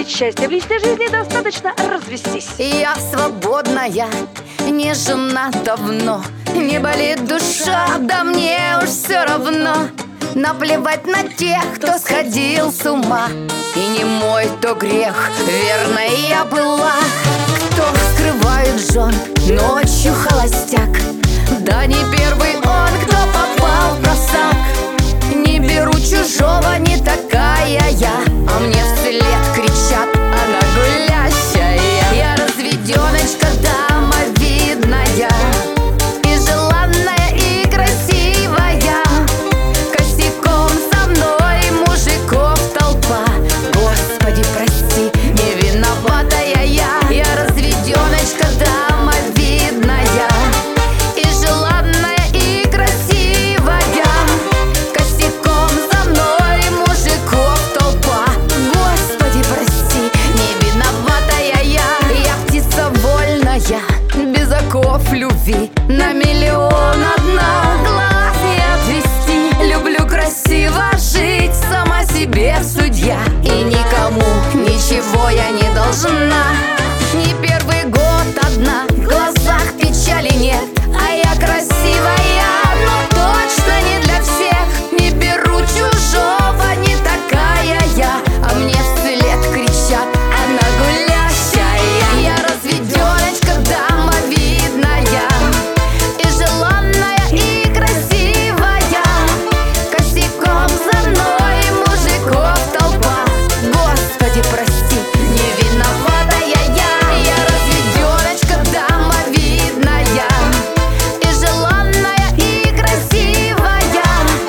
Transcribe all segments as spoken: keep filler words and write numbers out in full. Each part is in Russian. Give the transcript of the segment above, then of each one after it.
иметь счастье в личной жизни, достаточно развестись. Я свободная, не жена давно. Не болит душа, да мне уж все равно. Наплевать на тех, кто сходил с ума. И не мой то грех, верно я была. Кто скрывает жен, ночью холостяк. Да не первый он, кто попал в просак. Не беру чужого, не такая я. А мне вслед кричат: она гулящая. Я разведеночка, дама видная, и желанная, и красивая. Косяком со мной мужиков толпа. Господи, прости, не виноватая я. Я разведеночка, дама видная, и желанная, и красивая. Косяком за мной мужиков толпа. Господи, прости, не виноватая я. Я птица вольная, без оков любви, на миллион одна. Глаз не отвести, люблю красиво жить, сама себе судья. И никому ничего я не должна. Не первый год одна, в глазах печали нет. А я красивая, но точно не для всех. Не беру чужого, не такая я. А мне вслед кричат: она гулящая. Я разведеночка, дама видная, и желанная, и красивая. Косяком за мной мужиков толпа. Господи, прости, не виноватая я. Я разведеночка, дама видная, и желанная, и красивая.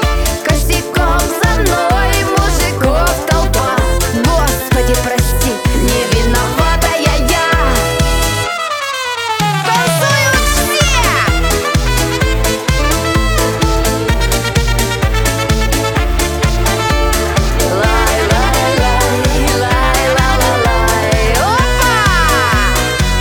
Косяком за мной мужиков толпа. Господи, прости, не виноватая я. Танцуют все! Лай-лай-лай, лай-ла-ла-лай. Опа!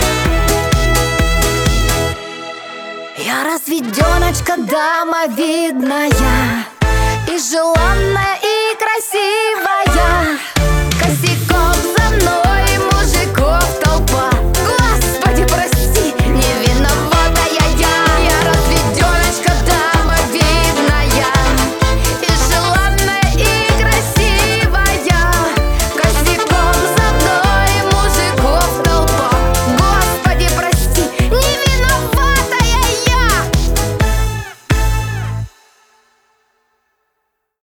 Я разведеночка, дама видная, и желанная, и красивая.